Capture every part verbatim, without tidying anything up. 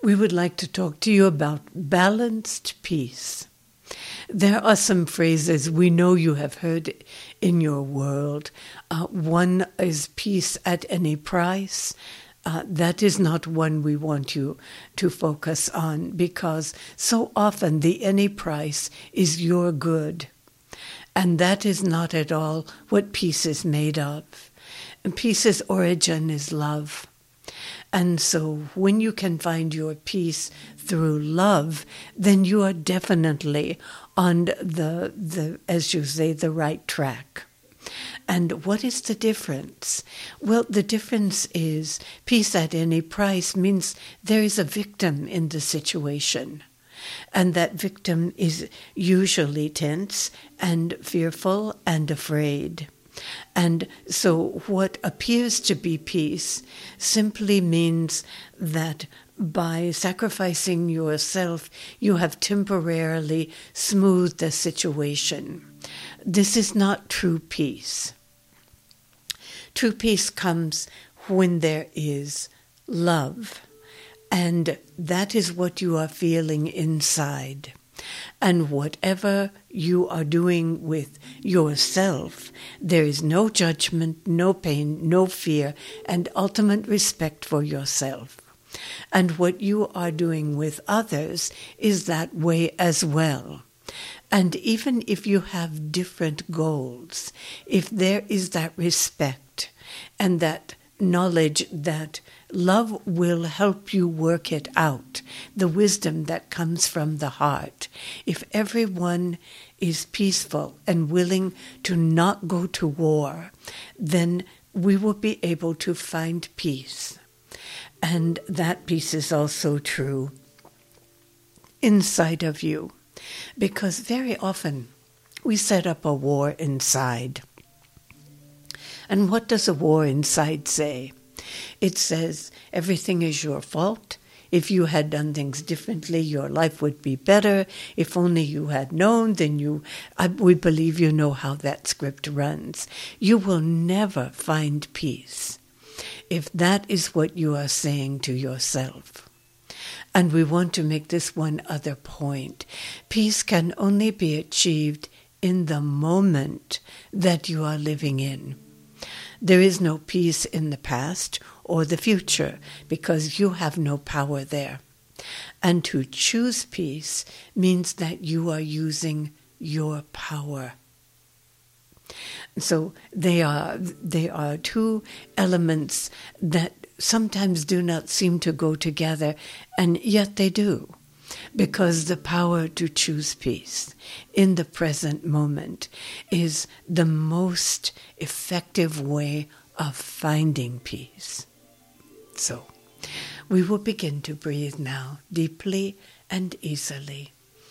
we would like to talk to you about balanced peace. There are some phrases we know you have heard in your world. Uh, one is peace at any price. Uh, that is not one we want you to focus on, because so often the any price is your good. And that is not at all what peace is made of. And peace's origin is love. And so when you can find your peace through love, then you are definitely on the, the, as you say, the right track. And what is the difference? Well, the difference is peace at any price means there is a victim in the situation. And that victim is usually tense and fearful and afraid. And so what appears to be peace simply means that by sacrificing yourself, you have temporarily smoothed the situation. This is not true peace. True peace comes when there is love, and that is what you are feeling inside. And whatever you are doing with yourself, there is no judgment, no pain, no fear, and ultimate respect for yourself. And what you are doing with others is that way as well. And even if you have different goals, if there is that respect and that knowledge that love will help you work it out, the wisdom that comes from the heart. If everyone is peaceful and willing to not go to war, then we will be able to find peace. And that peace is also true inside of you, because very often we set up a war inside. And what does a war inside say? It says everything is your fault. If you had done things differently, your life would be better. If only you had known, then you, I, we believe you know how that script runs. You will never find peace if that is what you are saying to yourself. And we want to make this one other point. Peace can only be achieved in the moment that you are living in. There is no peace in the past or the future, because you have no power there. And to choose peace means that you are using your power. So they are, they are two elements that sometimes do not seem to go together, and yet they do. Because the power to choose peace in the present moment is the most effective way of finding peace. So, we will begin to breathe now, deeply and easily.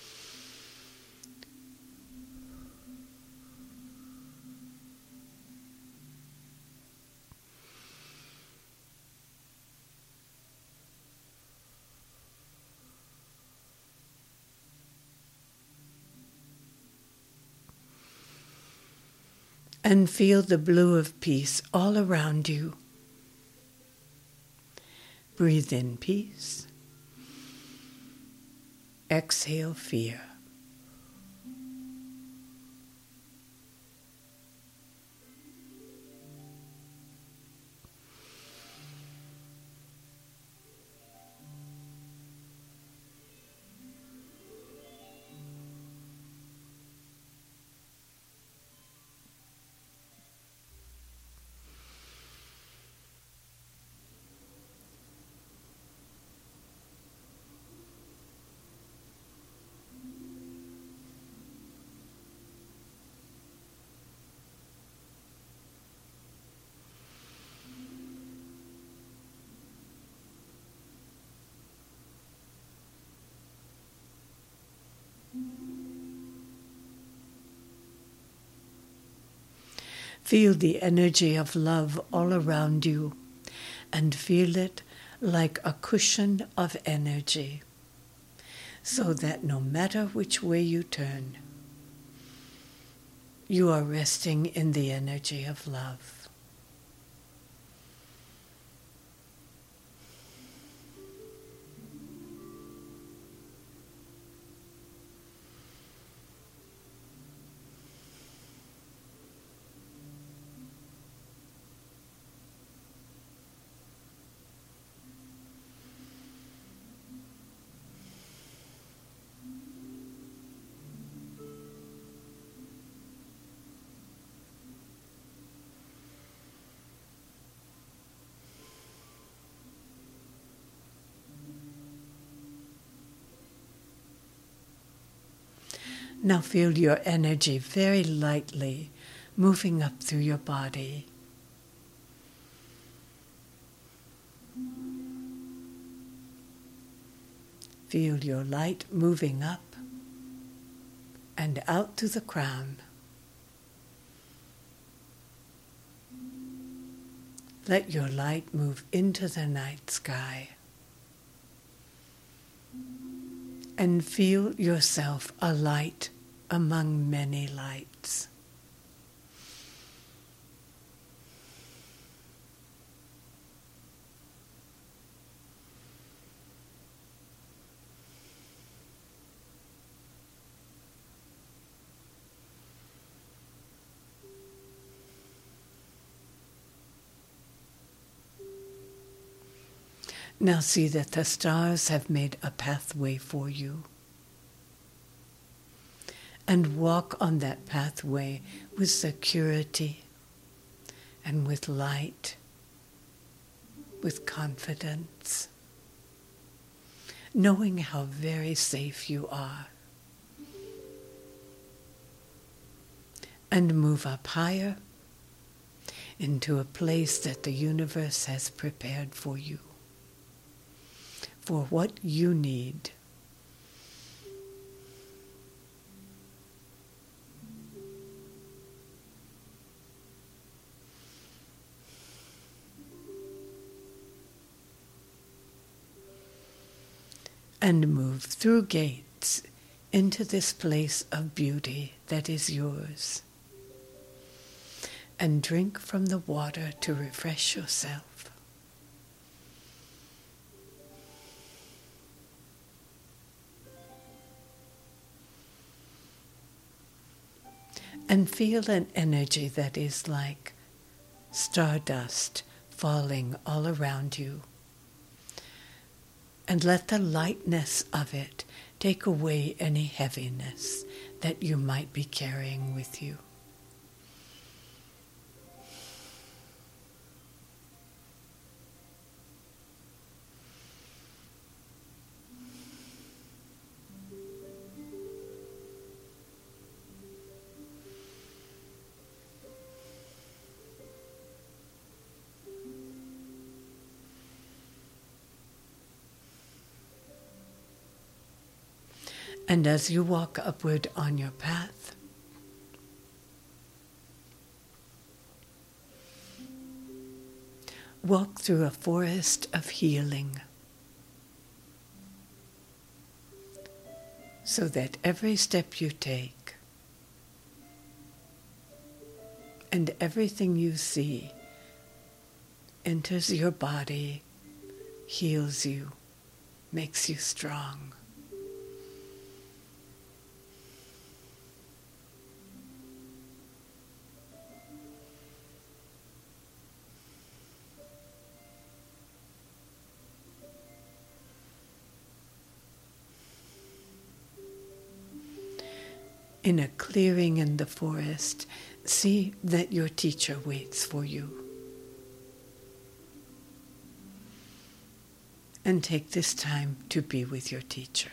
And feel the blue of peace all around you. Breathe in peace. Exhale fear. Feel the energy of love all around you, and feel it like a cushion of energy, so that no matter which way you turn, you are resting in the energy of love. Now feel your energy very lightly moving up through your body. Feel your light moving up and out to the crown. Let your light move into the night sky. And feel yourself a light among many lights. Now see that the stars have made a pathway for you. And walk on that pathway with security and with light, with confidence, knowing how very safe you are. And move up higher into a place that the universe has prepared for you, for what you need. And move through gates into this place of beauty that is yours. And drink from the water to refresh yourself. And feel an energy that is like stardust falling all around you. And let the lightness of it take away any heaviness that you might be carrying with you. And as you walk upward on your path, walk through a forest of healing, so that every step you take and everything you see enters your body, heals you, makes you strong. In a clearing in the forest, see that your teacher waits for you. And take this time to be with your teacher.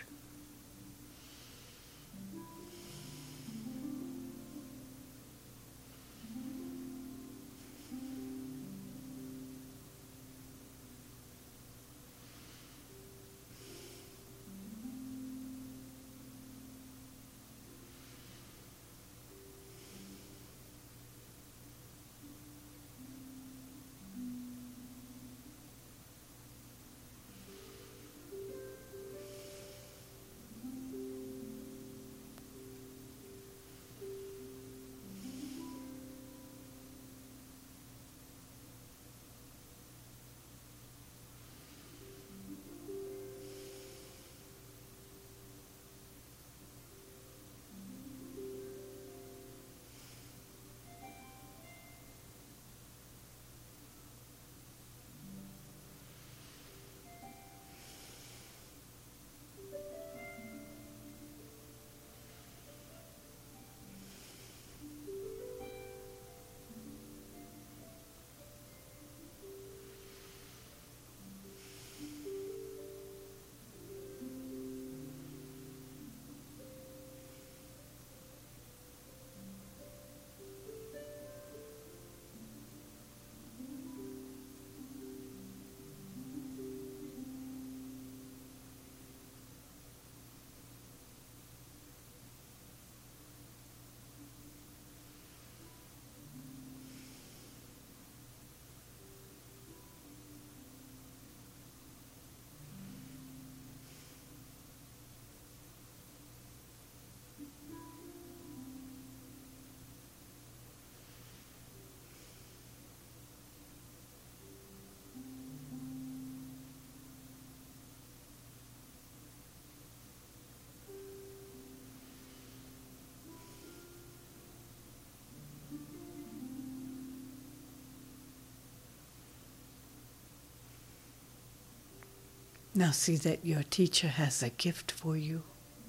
Now see that your teacher has a gift for you.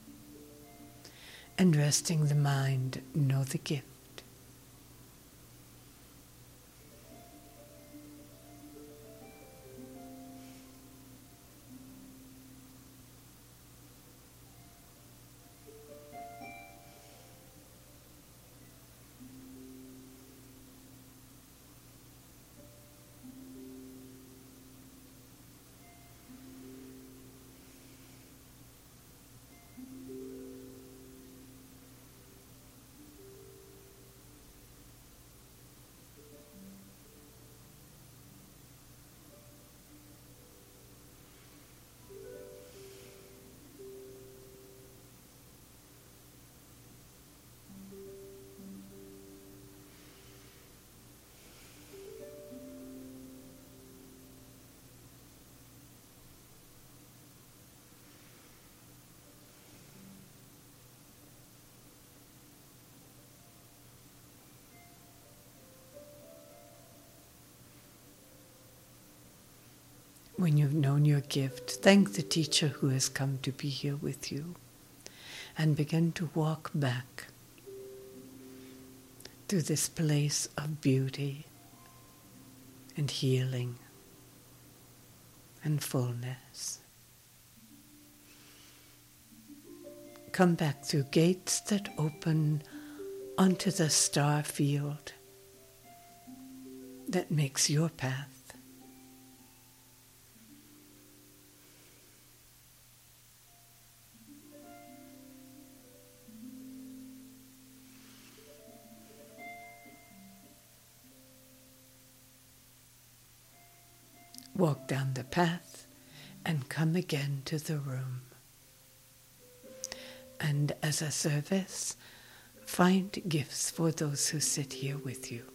And resting the mind, know the gift. When you've known your gift, thank the teacher who has come to be here with you, and begin to walk back through this place of beauty and healing and fullness. Come back through gates that open onto the star field that makes your path. Walk down the path and come again to the room. And as a service, find gifts for those who sit here with you.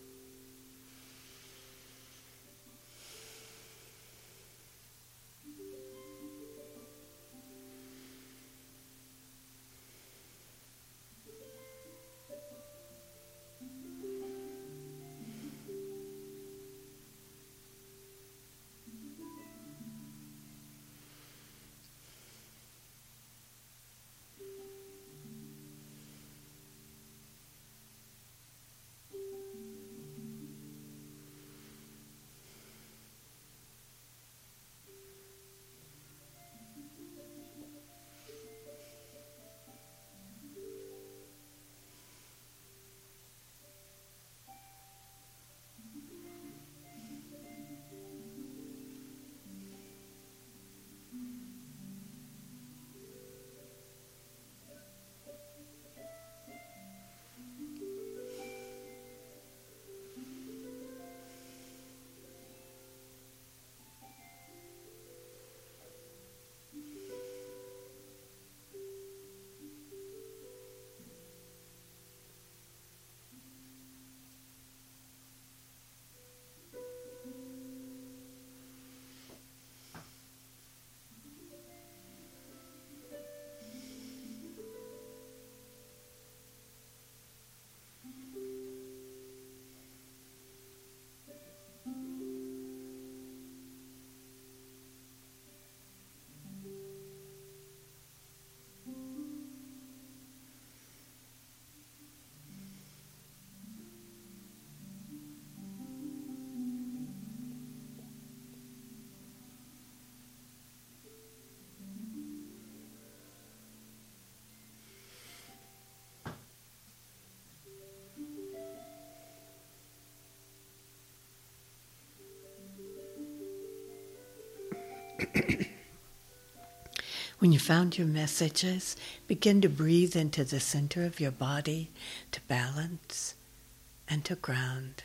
When you found your messages, begin to breathe into the center of your body to balance and to ground.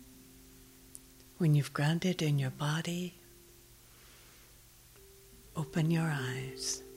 When you've grounded in your body, open your eyes.